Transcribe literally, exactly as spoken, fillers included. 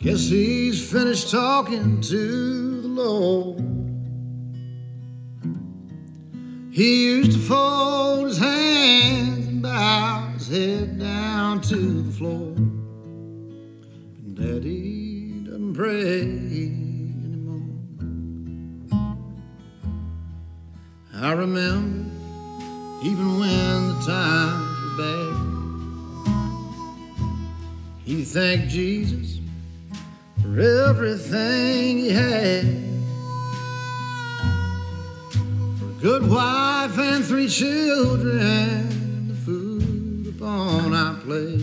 Guess he's finished talking to the Lord. He used to fold his hands and bow his head down to the floor. But Daddy doesn't pray anymore. I remember even when the times were bad, he thanked Jesus for everything he had, for a good wife and three children, and the food upon our plate.